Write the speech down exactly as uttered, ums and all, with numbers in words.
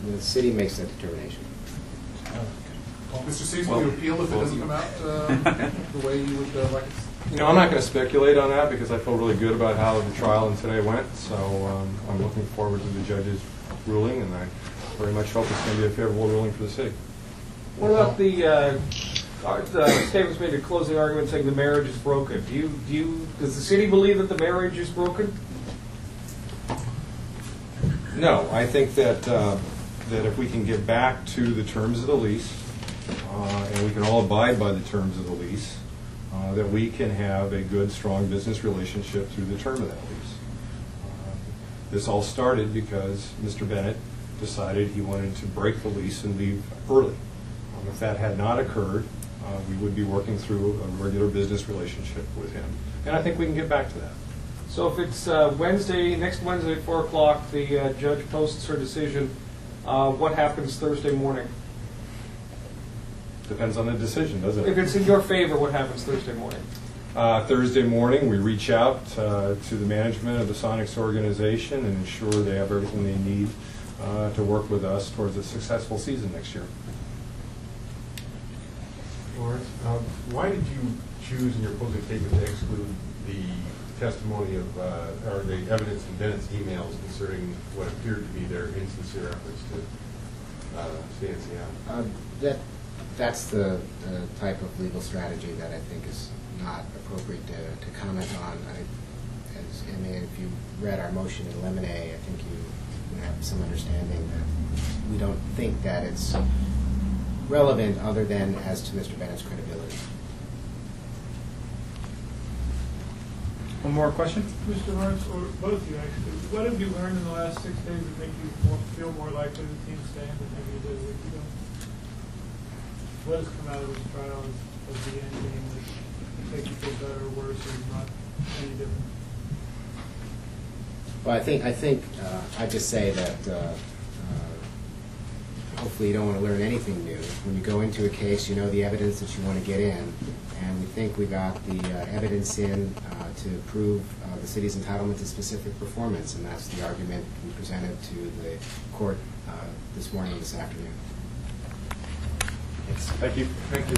The city makes that determination. Mister Season, you appeal if it doesn't come out uh, the way you would uh, like it? You know, I'm not going to speculate on that because I feel really good about how the trial and today went. So um, I'm looking forward to the judge's ruling, and I very much hope it's going to be a favorable ruling for the city. What about the uh, uh, statements made to close the argument saying the marriage is broken? Do you, do you, does the city believe that the marriage is broken? No, I think that uh, that if we can get back to the terms of the lease, uh, and we can all abide by the terms of the lease, uh, that we can have a good, strong business relationship through the term of that lease. Uh, this all started because Mister Bennett decided he wanted to break the lease and leave early. Um, if that had not occurred, uh, we would be working through a regular business relationship with him. And I think we can get back to that. So if it's uh, Wednesday, next Wednesday at four o'clock, the uh, judge posts her decision, uh, what happens Thursday morning? Depends on the decision, doesn't it? If it's in your favor, what happens Thursday morning? Uh, Thursday morning, we reach out uh, to the management of the Sonics organization and ensure they have everything they need uh, to work with us towards a successful season next year. Lawrence, um, why did you choose in your closing statement to exclude the testimony of, uh, or the evidence in Bennett's emails concerning what appeared to be their insincere efforts to uh, stay in Seattle? Uh, that, that's the, the type of legal strategy that I think is not appropriate to, to comment on. I, as, I mean, if you read our motion in limine, I think you, you have some understanding that we don't think that it's relevant other than as to Mister Bennett's credibility. One more question? Mister Lawrence, or both of you actually, what have you learned in the last six days that make you more, feel more likely the team staying than maybe you did a week ago? What has come out of this trial as, as the end game that make you feel better or worse or not any different? Well, I think I think uh, I just say that uh, uh, hopefully you don't want to learn anything new. When you go into a case, you know the evidence that you want to get in, and we think we got the uh, evidence in uh, to prove uh, the city's entitlement to specific performance, and that's the argument we presented to the court uh, this morning, this afternoon. Thank you. Thank you.